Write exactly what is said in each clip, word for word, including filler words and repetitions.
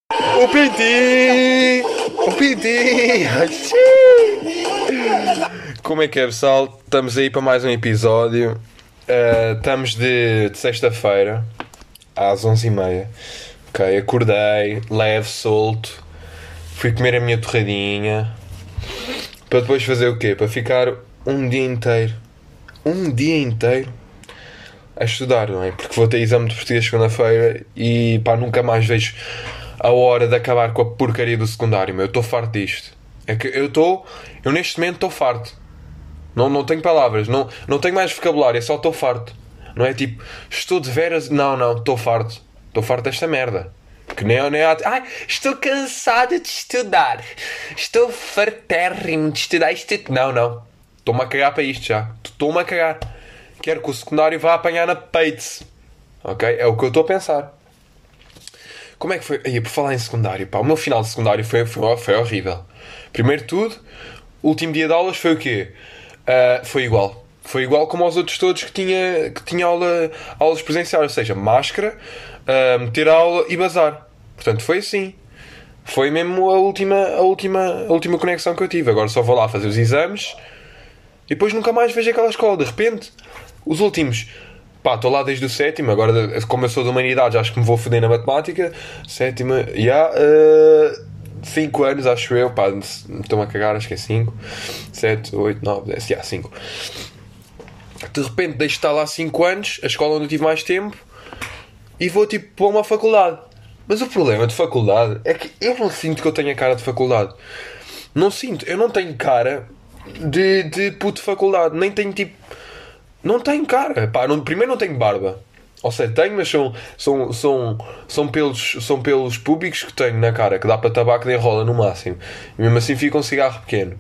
O Pinti! O Pinti! Como é que é, pessoal? Estamos aí para mais um episódio. Uh, estamos de, de sexta-feira às onze e meia. Ok, acordei, leve, solto. Fui comer a minha torradinha. Para depois fazer o quê? Para ficar um dia inteiro. Um dia inteiro a estudar, não é? Porque vou ter exame de português segunda-feira e pá, nunca mais vejo a hora de acabar com a porcaria do secundário, meu. Eu estou farto disto. É que eu estou... Eu neste momento estou farto. Não, não tenho palavras. Não, não tenho mais vocabulário. É só estou farto. Não é tipo... Estou de veras... Não, não. Estou farto. Estou farto desta merda. Que nem, nem há... Ai, estou cansado de estudar. Estou fartérrimo de estudar isto. Não, não. Estou-me a cagar para isto já. Estou-me a cagar. Quero que o secundário vá apanhar na peito. Ok? É o que eu estou a pensar. Como é que foi? Aí, por falar em secundário, pá, o meu final de secundário foi, foi, foi horrível. Primeiro de tudo, o último dia de aulas foi o quê? Uh, foi igual. Foi igual como aos outros todos que tinha, que tinha aula, aulas presenciais. Ou seja, máscara, uh, meter a aula e bazar. Portanto, foi assim. Foi mesmo a última, a, última, a última conexão que eu tive. Agora só vou lá fazer os exames e depois nunca mais vejo aquela escola. De repente, os últimos... Pá, estou lá desde o sétimo. Agora, como eu sou de humanidades, acho que me vou foder na matemática. Sétima, já yeah, cinco anos, acho eu. Pá, estou-me a cagar, acho que é cinco sete, oito, nove, dez, já, cinco. De repente deixo de estar lá cinco anos, a escola onde eu tive mais tempo, e vou tipo para uma faculdade. Mas o problema de faculdade é que eu não sinto que eu tenha cara de faculdade. Não sinto, eu não tenho cara de, de puto de faculdade. Nem tenho tipo... Não tenho cara. Pá, não, primeiro não tenho barba. Ou seja, tenho, mas são, são, são, são, pelos, são pelos públicos que tenho na cara, que dá para tabaco de enrola no máximo. E mesmo assim fica um cigarro pequeno.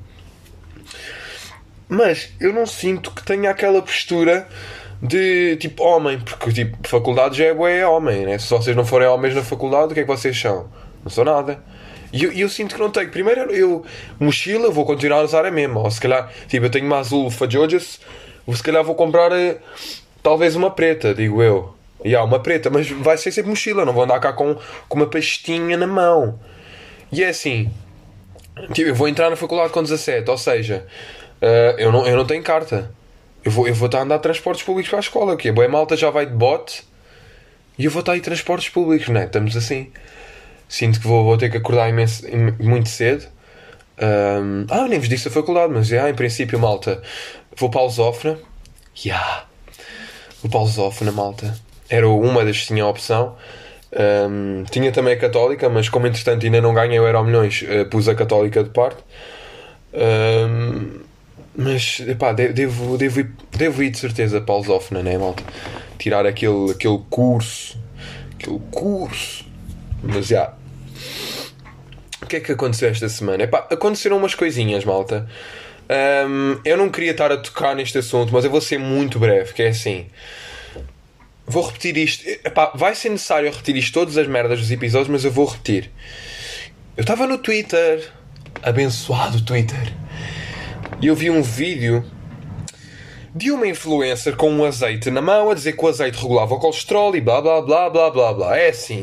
Mas eu não sinto que tenha aquela postura de tipo homem. Porque tipo, faculdade já é bué homem, né? Se vocês não forem homens na faculdade, o que é que vocês são? Não sou nada. E eu, eu sinto que não tenho. Primeiro eu, mochila, vou continuar a usar a mesma. Ou se calhar, tipo, eu tenho uma azul Fajojas. Se calhar vou comprar talvez uma preta, digo eu. E há uma preta, mas vai ser sempre mochila. Não vou andar cá com, com uma pastinha na mão. E é assim, tipo, eu vou entrar na faculdade com dezassete. Ou seja, uh, eu, não, eu não tenho carta. Eu vou, eu vou estar a andar de transportes públicos para a escola. Que a boa malta já vai de bote. E eu vou estar aí de transportes públicos, não é? Estamos assim. Sinto que vou, vou ter que acordar imenso, muito cedo. Um, ah, nem vos disse a faculdade, mas já, em princípio, malta, vou para a Lusófona. Ya, yeah. Vou para a Lusófona, malta. Era uma das que tinha a opção. Um, tinha também a Católica, mas como entretanto ainda não ganhei o Euromilhões, uh, pus a Católica de parte. Um, mas, epá, devo, devo, ir, devo ir de certeza para a Lusófona, né, malta? Tirar aquele, aquele curso. Aquele curso. Mas já. Yeah. O que é que aconteceu esta semana? Epá, aconteceram umas coisinhas, malta. Um, eu não queria estar a tocar neste assunto, mas eu vou ser muito breve, que é assim. Vou repetir isto. Epá, vai ser necessário repetir isto todas as merdas dos episódios, mas eu vou repetir. Eu estava no Twitter, abençoado Twitter, e eu vi um vídeo de uma influencer com um azeite na mão a dizer que o azeite regulava o colesterol e blá blá blá blá blá blá. É assim...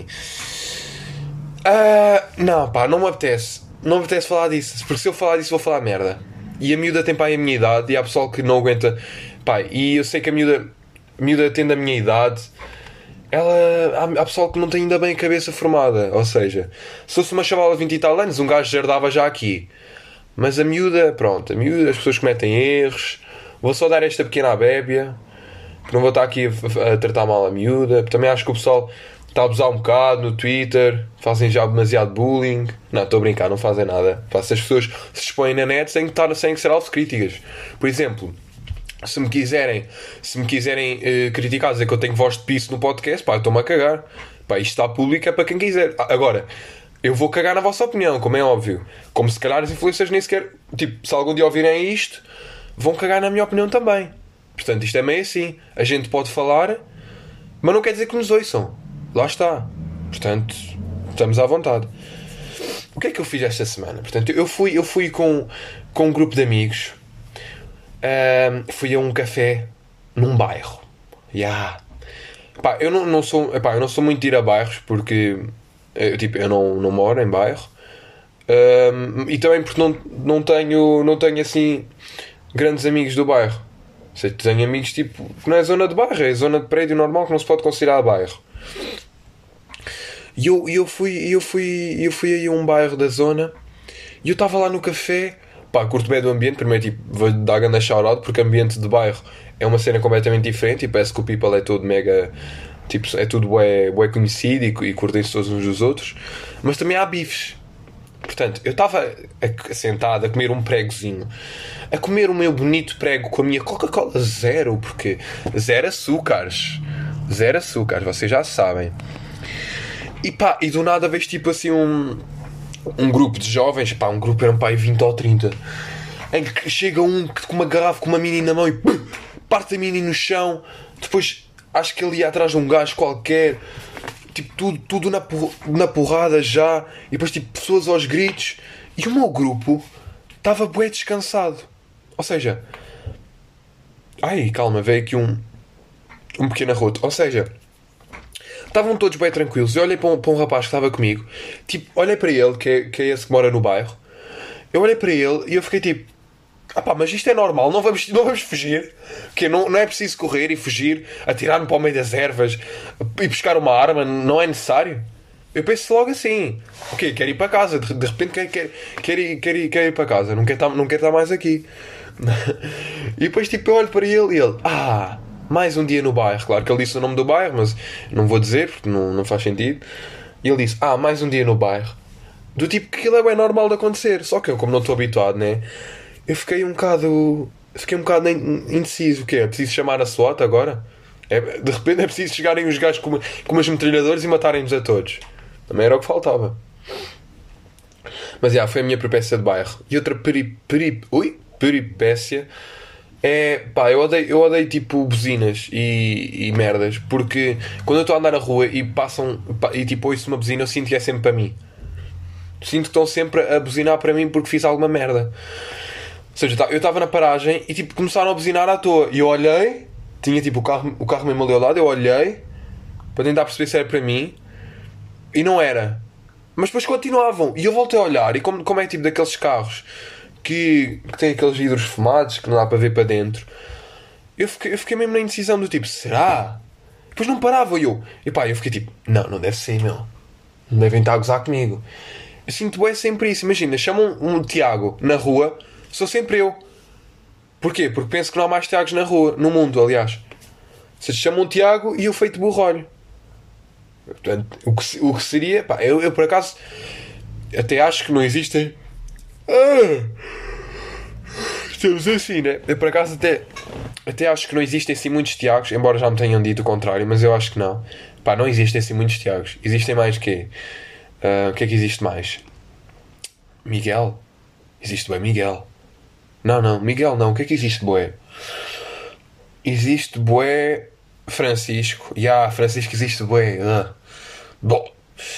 Uh, não, pá, não me apetece. Não me apetece falar disso. Porque se eu falar disso, vou falar merda. E a miúda tem, pá, a minha idade. E há pessoal que não aguenta. Pá, e eu sei que a miúda, a miúda tendo a minha idade. Ela. Há, há pessoal que não tem ainda bem a cabeça formada. Ou seja, se fosse uma chavala de vinte e tal anos, um gajo herdava já aqui. Mas a miúda, pronto, a miúda, as pessoas cometem erros. Vou só dar esta pequena abébia. Que não vou estar aqui a, a tratar mal a miúda. Também acho que o pessoal está a abusar um bocado no Twitter, fazem já demasiado bullying. Não, estou a brincar, não fazem nada. Se as pessoas se expõem na net, têm que, estar, têm que ser autocríticas. Por exemplo, se me quiserem, se me quiserem uh, criticar, dizer que eu tenho voz de piso no podcast, pá, eu estou-me a cagar. Pá, isto está público, é para quem quiser. Agora, eu vou cagar na vossa opinião, como é óbvio. Como se calhar as influências nem sequer... Tipo, se algum dia ouvirem isto, vão cagar na minha opinião também. Portanto, isto é meio assim. A gente pode falar, mas não quer dizer que nos ouçam. Lá está. Portanto, estamos à vontade. O que é que eu fiz esta semana? Portanto, eu fui, eu fui com, com um grupo de amigos. Um, fui a um café num bairro. Yeah. Pá, eu não, não sou, epá, eu não sou muito de ir a bairros porque Eu, tipo, eu não, não moro em bairro. Um, e também porque não, não, tenho, não tenho assim grandes amigos do bairro. Ou seja, tenho amigos tipo que não é zona de bairro, é zona de prédio normal que não se pode considerar bairro. E eu, eu, fui, eu, fui, eu fui aí a um bairro da zona e eu estava lá no café. Pá, curto bem do ambiente. Primeiro, tipo, vou dar grande shout-out porque ambiente de bairro é uma cena completamente diferente e parece que o people é todo mega. Tipo, é tudo bué, bué conhecido e, e curtem-se todos uns dos outros. Mas também há bifes. Portanto, eu estava sentado a comer um pregozinho, a comer o meu bonito prego com a minha Coca-Cola zero, porque zero açúcares, zero açúcares, vocês já sabem. E pá, e do nada vejo tipo assim um, um grupo de jovens, pá, um grupo era um pai vinte ou trinta, em que chega um com uma garrafa com uma mini na mão e pum, parte a mini no chão. Depois acho que ele ia atrás de um gajo qualquer. Tipo, tudo, tudo na, por, na porrada já. E depois, tipo, pessoas aos gritos. E o meu grupo estava bué descansado. Ou seja... Ai, calma, veio aqui um... Um pequeno arroto. Ou seja... Estavam todos bem tranquilos. Eu olhei para um, para um rapaz que estava comigo. Tipo, olhei para ele, que é, que é esse que mora no bairro. Eu olhei para ele e eu fiquei tipo... Ah pá, mas isto é normal, não vamos, não vamos fugir. Porque não, não é preciso correr e fugir, atirar-me para o meio das ervas e buscar uma arma, não é necessário. Eu penso logo assim: ok, quero ir para casa, de, de repente quero, quero, quero, ir, quero, ir, quero ir para casa, não quero estar, não quero estar mais aqui. E depois tipo, eu olho para ele e ele: ah, mais um dia no bairro. Claro que ele disse o nome do bairro, mas não vou dizer porque não, não faz sentido. E ele disse: ah, mais um dia no bairro. Do tipo que aquilo é bem normal de acontecer, só que eu, como não estou habituado, né? Eu fiquei um bocado. Fiquei um bocado indeciso. O quê? É preciso chamar a SWAT agora? É, de repente é preciso chegarem os gajos com, com umas metralhadoras e matarem-nos a todos. Também era o que faltava. Mas já, foi a minha peripécia de bairro. E outra peri, peri, ui, peripécia é. Pá, eu odeio, eu odeio tipo buzinas e, e merdas. Porque quando eu estou a andar na rua e passam. E tipo ouço uma buzina, eu sinto que é sempre para mim. Sinto que estão sempre a buzinar para mim porque fiz alguma merda. Ou seja, eu estava na paragem e tipo começaram a buzinar à toa. E eu olhei, tinha tipo o carro, o carro mesmo ali ao lado, eu olhei para tentar perceber se era para mim e não era. Mas depois continuavam. E eu voltei a olhar e como, como é tipo daqueles carros que, que têm aqueles vidros fumados que não dá para ver para dentro, eu fiquei, eu fiquei mesmo na indecisão do tipo, será? Depois não parava e eu. E pá, eu fiquei tipo, não, não deve ser, meu. Não devem estar a gozar comigo. Eu sinto é sempre isso. Imagina, chamam um, um Tiago na rua. Sou sempre eu. Porquê? Porque penso que não há mais Tiagos na rua, no mundo, aliás. Se chamam um Tiago e eu feito burro olho. Portanto, o que, o que seria... Pá, eu, eu por acaso até acho que não existem... Ah, estamos assim, né? Eu por acaso até, até acho que não existem assim muitos Tiagos, embora já me tenham dito o contrário, mas eu acho que não. Pá, não existem assim muitos Tiagos. Existem mais quê? Uh, o que é que existe mais? Miguel? Existe bem Miguel. Não, não, Miguel não. O que é que existe, boé? Existe, boé, Francisco. Já, yeah, Francisco existe, boé. Uh. Bom.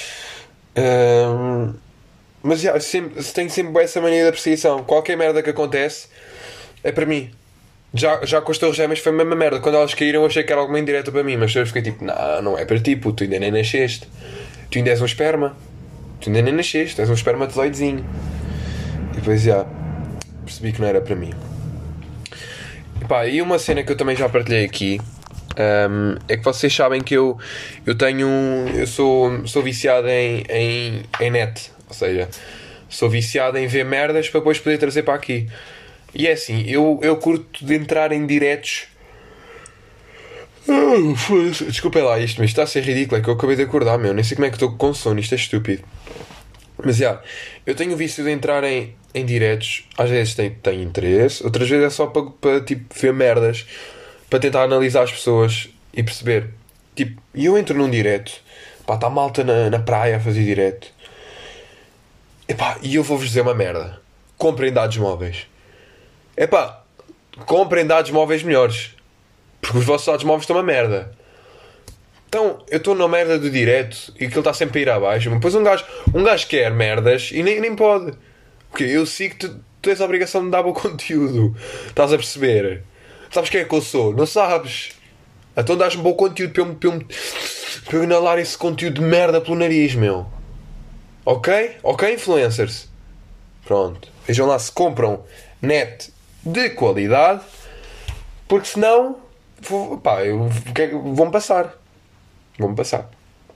Um, mas, já, yeah, sempre, tenho sempre essa mania de apreciação. Qualquer merda que acontece é para mim. Já, já com as torres gêmeas foi a mesma merda. Quando elas caíram eu achei que era alguma indireta para mim. Mas eu fiquei tipo, não, não é para ti, puto. Tu ainda nem nasceste. Tu ainda és um esperma. Tu ainda nem nasceste. És um espermatozoidezinho. E depois, já... Yeah, percebi que não era para mim. E, pá, e uma cena que eu também já partilhei aqui um, é que vocês sabem que eu, eu tenho eu sou, sou viciado em, em, em net, ou seja, sou viciado em ver merdas para depois poder trazer para aqui. E é assim, eu, eu curto de entrar em diretos. Oh, desculpem lá isto, mas está a ser ridículo, é que eu acabei de acordar, meu, nem sei como é que estou com sono, isto é estúpido. Mas já, yeah, eu tenho o vício de entrar em, em diretos. Às vezes tem, tem interesse, outras vezes é só para, para tipo, ver merdas, para tentar analisar as pessoas e perceber. Tipo, e eu entro num direto, pá, está malta na, na praia a fazer direto. Epá, e eu vou-vos dizer uma merda: comprem dados móveis. Epá, comprem dados móveis melhores, porque os vossos dados móveis estão uma merda. Então, eu estou na merda do direto e aquilo está sempre a ir abaixo. Depois um gajo, um gajo quer merdas e nem, nem pode. Porque eu sigo que tu, tu tens a obrigação de dar bom conteúdo. Estás a perceber? Sabes quem é que eu sou? Não sabes? Então dás-me bom conteúdo para eu, para, eu, para eu inalar esse conteúdo de merda pelo nariz, meu. Ok? Ok, influencers? Pronto. Vejam lá se compram net de qualidade, porque senão vou, pá, eu, vão passar. Vão passar.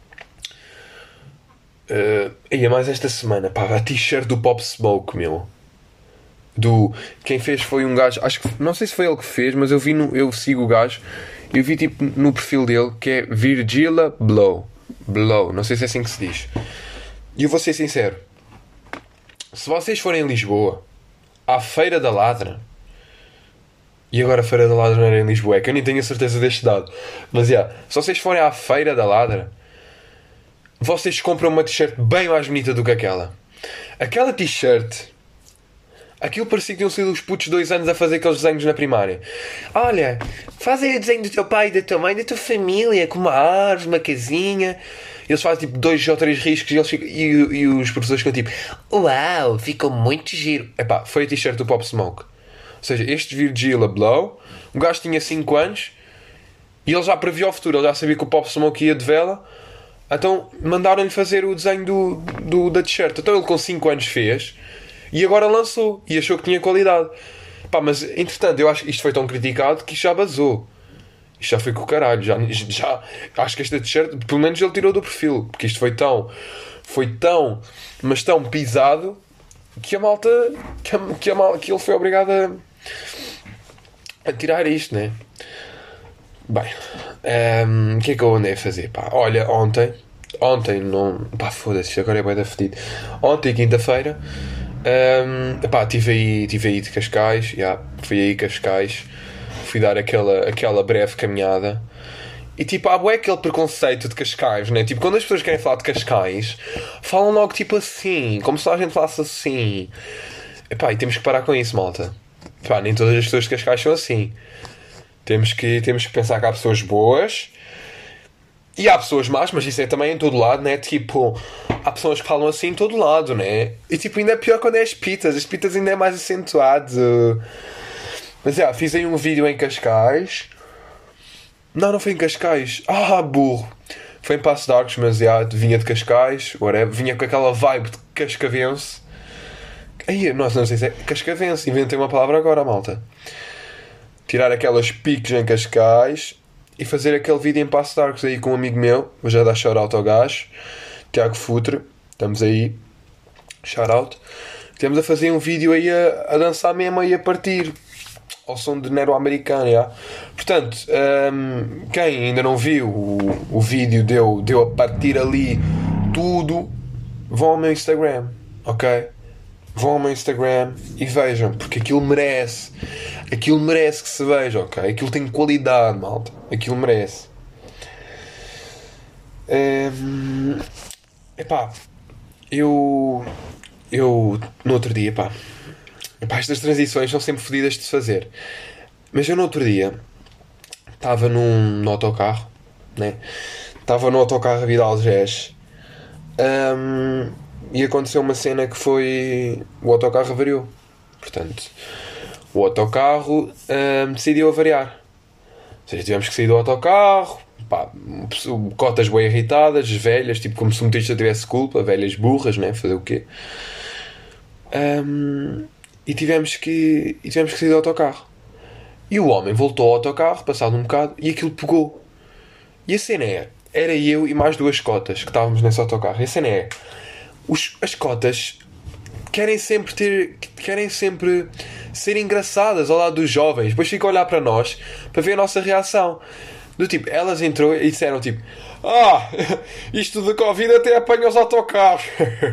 Uh, e mais esta semana, pá, a t-shirt do Pop Smoke, meu. Do, quem fez foi um gajo, acho que não sei se foi ele que fez, mas eu vi no, eu sigo o gajo, eu vi tipo no perfil dele que é Virgila Blow. Blow, não sei se é assim que se diz. E eu vou ser sincero, se vocês forem em Lisboa à Feira da Ladra, e agora a Feira da Ladra não era em Lisboa, é que eu nem tenho a certeza deste dado, mas já, yeah, se vocês forem à Feira da Ladra, vocês compram uma t-shirt bem mais bonita do que aquela. Aquela t-shirt, aquilo parecia que tinham sido os putos dois anos a fazer aqueles desenhos na primária. Olha, faz aí o desenho do teu pai e da tua mãe, da tua família, com uma árvore, uma casinha. Eles fazem tipo dois ou três riscos e, eles ficam, e, e os professores ficam tipo: uau, ficou muito giro. Epá, foi a t-shirt do Pop Smoke. Ou seja, este Virgila Blow, o gajo tinha cinco anos e ele já previa o futuro, ele já sabia que o Pop Smoke ia de vela. Então mandaram-lhe fazer o desenho do, do, da t-shirt. Então ele com cinco anos fez e agora lançou e achou que tinha qualidade. Pá, mas entretanto eu acho que isto foi tão criticado que isto já vazou. Isto já foi com o caralho. Já, já, acho que esta t-shirt, pelo menos ele tirou do perfil, porque isto foi tão, foi tão, mas tão pisado que a malta, que, a, que, a malta, que ele foi obrigado a, a tirar isto, né? Bem, um, o que é que eu andei a fazer? Pá, olha, ontem, ontem não, pá, foda-se, agora é bué da fedido. Ontem, quinta-feira, um, pá, tive aí, tive aí de Cascais, já, yeah, fui aí Cascais, fui dar aquela, aquela breve caminhada. E tipo, há bué aquele preconceito de Cascais, né? Tipo, quando as pessoas querem falar de Cascais, falam logo tipo assim, como se a gente falasse assim. Epá, e temos que parar com isso, malta. Epá, nem todas as pessoas de Cascais são assim. Temos que, temos que pensar que há pessoas boas e há pessoas más, mas isso é também em todo lado, né? Tipo, há pessoas que falam assim em todo lado, né? E tipo, ainda é pior quando é as pitas. As pitas ainda é mais acentuado. Mas já, yeah, fiz aí um vídeo em Cascais. Não, não foi em Cascais. Ah, burro. Foi em Passo de Arcos, mas já, yeah, vinha de Cascais, whatever. Vinha com aquela vibe de cascavense. Aí, nossa, não sei se é cascavense. Inventei uma palavra agora, malta. Tirar aquelas piques em Cascais e fazer aquele vídeo em Passo de Arcos aí com um amigo meu. Vou já dar shout-out ao gajo, Tiago Futre. Estamos aí, shout-out. Estamos a fazer um vídeo aí a, a dançar mesmo aí a partir ao som de Nero Americano, já. Portanto, um, quem ainda não viu o, o vídeo deu, deu a partir ali tudo, vão ao meu Instagram, ok? Vão ao meu Instagram e vejam, porque aquilo merece. Aquilo merece que se veja, ok? Aquilo tem qualidade, malta. Aquilo merece. Um, epá, eu... Eu, no outro dia, pá... Epá, estas transições são sempre fodidas de se fazer. Mas eu, no outro dia, estava num no autocarro, né? Estava no autocarro a vir de Algés. Um, e aconteceu uma cena que foi... O autocarro avariou. Portanto... O autocarro hum, decidiu avariar. Ou seja, tivemos que sair do autocarro. Pá, cotas bem irritadas, velhas, tipo como se o motorista tivesse culpa, velhas burras, né? Fazer o quê? Hum, e, tivemos que, e tivemos que sair do autocarro. E o homem voltou ao autocarro, passado um bocado, e aquilo pegou. E a cena é: era eu e mais duas cotas que estávamos nesse autocarro. E a cena é: os, as cotas querem sempre ter. Querem sempre ser engraçadas ao lado dos jovens. Depois ficam a olhar para nós para ver a nossa reação. Do tipo, elas entrou e disseram tipo: ah, isto de Covid até apanha os autocarros.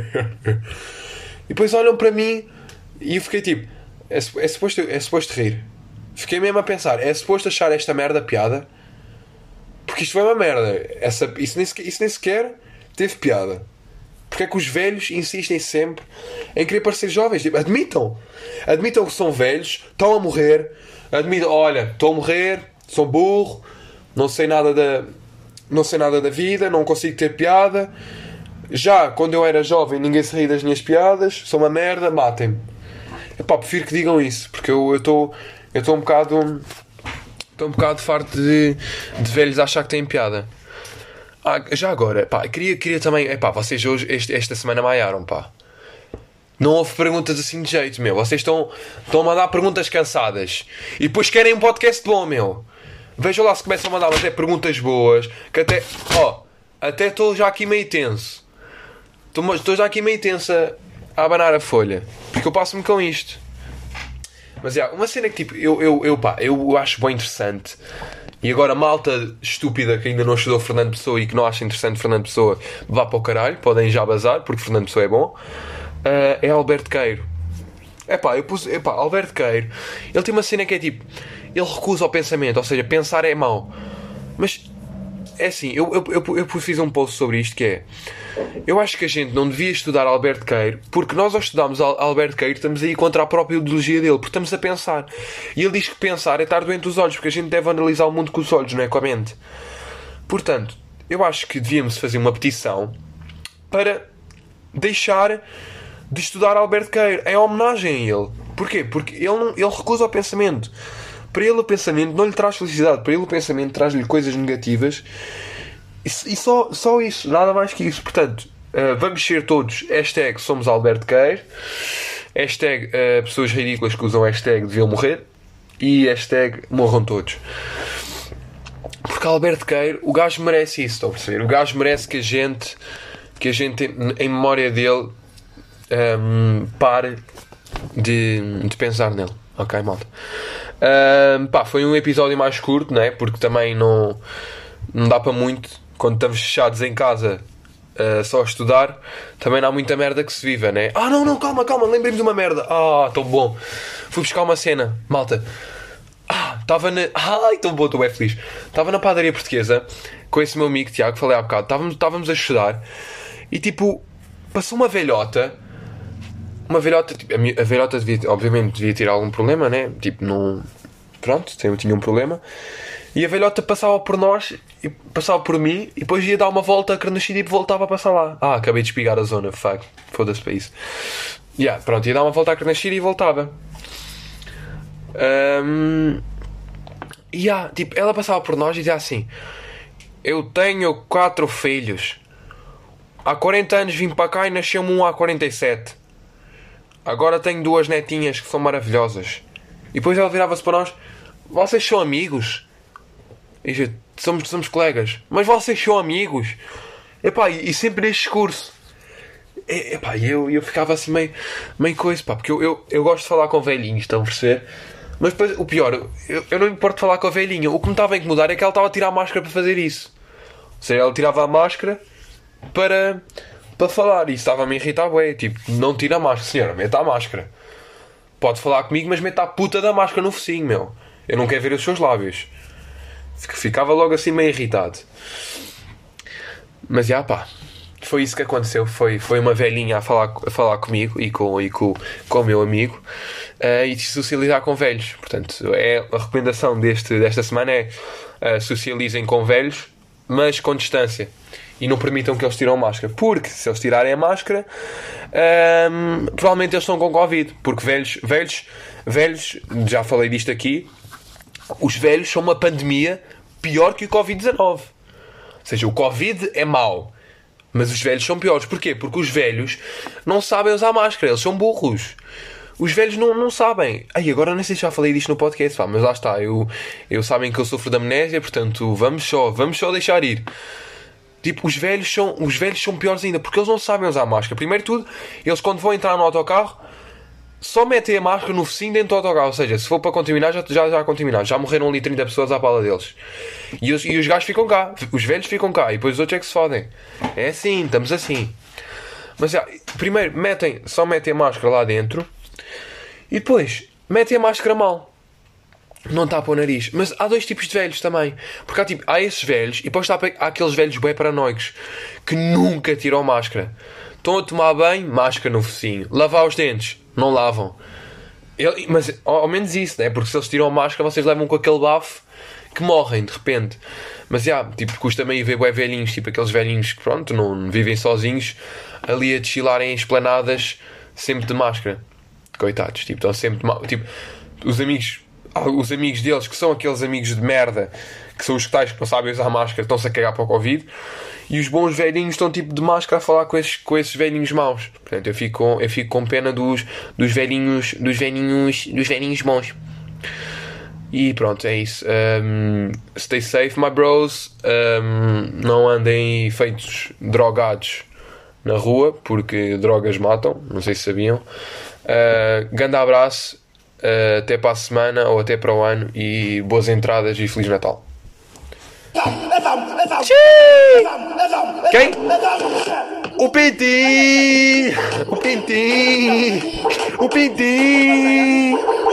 E depois olham para mim e eu fiquei tipo: é, é, suposto, é suposto rir. Fiquei mesmo a pensar: é suposto achar esta merda piada? Porque isto foi uma merda. Essa, isso, nem sequer, isso nem sequer teve piada. Porque é que os velhos insistem sempre em querer parecer jovens? Tipo, admitam. Admitam que são velhos, estão a morrer. Admitam, olha, estou a morrer, sou burro, não sei nada da, não sei nada da vida, não consigo ter piada. Já quando eu era jovem ninguém se ria das minhas piadas, sou uma merda, matem-me. Epá, prefiro que digam isso, porque eu estou eu estou um bocado estou um bocado farto de, de velhos achar que têm piada. Ah, já agora, pá, queria, queria também. Epá, vocês hoje, este, esta semana maiaram, pá. Não houve perguntas assim de jeito, meu. Vocês estão, estão a mandar perguntas cansadas. E depois querem um podcast bom, meu. Vejam lá se começam a mandar até perguntas boas. Que até. Ó, até estou já aqui meio tenso. Estou, estou já aqui meio tenso a, a abanar a folha. Porque eu passo-me com isto. Mas é, uma cena que tipo, eu, eu, eu, pá, eu acho bem interessante. E agora, malta estúpida que ainda não estudou Fernando Pessoa e que não acha interessante Fernando Pessoa, vá para o caralho, podem já bazar, porque Fernando Pessoa é bom. Uh, é Alberto Queiro. Epá, eu pus, epá, Alberto Queiro, ele tem uma cena que é tipo, ele recusa o pensamento, ou seja, pensar é mau. Mas, é assim, eu, eu, eu, eu fiz um post sobre isto que é, eu acho que a gente não devia estudar Alberto Queiro, porque nós ao estudarmos Alberto Queiro estamos a ir contra a própria ideologia dele, porque estamos a pensar. E ele diz que pensar é estar doente dos olhos, porque a gente deve analisar o mundo com os olhos, não é com a mente. Portanto, eu acho que devíamos fazer uma petição para deixar de estudar Alberto Queiro em homenagem a ele. Porquê? Porque ele, não, ele recusa o pensamento. Para ele o pensamento não lhe traz felicidade. Para ele o pensamento traz-lhe coisas negativas. E, e só, só isso. Nada mais que isso. Portanto, uh, vamos ser todos hashtag somos Alberto Queiro. Hashtag uh, pessoas ridículas que usam hashtag deviam morrer. E hashtag morram todos. Porque Alberto Queiro, o gajo merece isso. Estão a perceber? O gajo merece que a gente... que a gente, em memória dele, um, pare de, de pensar nele. Ok, malta? Um, pá, foi um episódio mais curto, né? Porque também não, não dá para muito. Quando estamos fechados em casa, uh, só a estudar, também não há muita merda que se viva, né? Ah, não, não, calma, calma, lembrei-me de uma merda. Ah, tão bom. Fui buscar uma cena, malta. Ah, estava na... Ai, tão bom, estou bem feliz. Estava na padaria portuguesa com esse meu amigo Tiago, falei há bocado. Estávamos, estávamos a estudar. E tipo, passou uma velhota. Uma velhota, tipo, a, minha, a velhota devia, obviamente devia ter algum problema, né? Tipo, não. Pronto, tinha um problema. E a velhota passava por nós, e passava por mim, e depois ia dar uma volta a Carnachide e voltava a passar lá. Ah, acabei de espigar a zona, fuck. Foda-se para isso. Yeah, pronto, ia dar uma volta a Carnachide e voltava. Um, yeah, tipo, ela passava por nós e dizia assim: eu tenho quatro filhos. Há quarenta anos vim para cá e nasceu-me um há quarenta e sete. Agora tenho duas netinhas que são maravilhosas. E depois ela virava-se para nós: vocês são amigos? E gente, somos, somos colegas. Mas vocês são amigos? Epá, e, e sempre neste discurso. E, epá, eu, eu ficava assim meio, meio coisa, pá. Porque eu, eu, eu gosto de falar com velhinhos, estão a perceber? Mas depois, o pior, eu, eu não me importo de falar com a velhinha. O que me estava a incomodar é que ela estava a tirar a máscara para fazer isso. Ou seja, ela tirava a máscara para, para falar. E isso estava-me a irritar, ué. Tipo, não tira a máscara, senhora, meta a máscara. Pode falar comigo, mas meta a puta da máscara no focinho, meu. Eu não quero ver os seus lábios. Ficava logo assim meio irritado. Mas já, pá, foi isso que aconteceu. Foi, foi uma velhinha a falar, a falar comigo e com, e com, com o meu amigo, uh, e socializar com velhos. Portanto, é, a recomendação deste, desta semana é uh, socializem com velhos, mas com distância. E não permitam que eles tirem a máscara. Porque se eles tirarem a máscara, um, provavelmente eles estão com Covid. Porque velhos, velhos, velhos, já falei disto aqui, os velhos são uma pandemia pior que o covid dezanove. Ou seja, o Covid é mau, mas os velhos são piores. Porquê? Porque os velhos não sabem usar máscara. Eles são burros. Os velhos não, não sabem. Ai, agora não sei se já falei disto no podcast, pá, mas lá está. Eu, eu sabem que eu sofro de amnésia, portanto, vamos só, vamos só deixar ir. Tipo, os velhos são, os velhos são piores ainda, porque eles não sabem usar máscara. Primeiro de tudo, eles quando vão entrar no autocarro, só metem a máscara no focinho dentro do autocarro. Ou seja, se for para contaminar, já, já, já contaminar. Já morreram ali trinta pessoas à pala deles. E os, e os gajos ficam cá. Os velhos ficam cá. E depois os outros é que se fodem. É assim, estamos assim. Mas já, primeiro, metem, só metem a máscara lá dentro. E depois, metem a máscara mal. Não tapa o nariz. Mas há dois tipos de velhos também. Porque há, tipo, há esses velhos. E depois há, há aqueles velhos bem paranoicos que nunca tiram máscara. Estão a tomar banho, máscara no focinho. Lavar os dentes, não lavam. Ele, mas ao menos isso, né? Porque se eles tiram a máscara, vocês levam com aquele bafo que morrem de repente. Mas já, tipo, custa meio ver bué velhinhos, tipo aqueles velhinhos que pronto, não vivem sozinhos, ali a desfilarem em esplanadas sempre de máscara. Coitados, tipo, estão sempre de mal. Tipo, os amigos os amigos deles, que são aqueles amigos de merda, que são os tais que não sabem usar máscara, estão-se a cagar para o Covid, e os bons velhinhos estão tipo de máscara a falar com esses, com esses velhinhos maus. Portanto, eu fico com, eu fico com pena dos, dos velhinhos, dos velhinhos, dos velhinhos bons. E pronto, é isso. Um, stay safe, my bros. Um, não andem feitos drogados na rua, porque drogas matam. Não sei se sabiam. Uh, grande abraço. Uh, até para a semana ou até para o ano. E boas entradas e Feliz Natal. Quem? O Pintinho! O Pintinho! O Pintinho!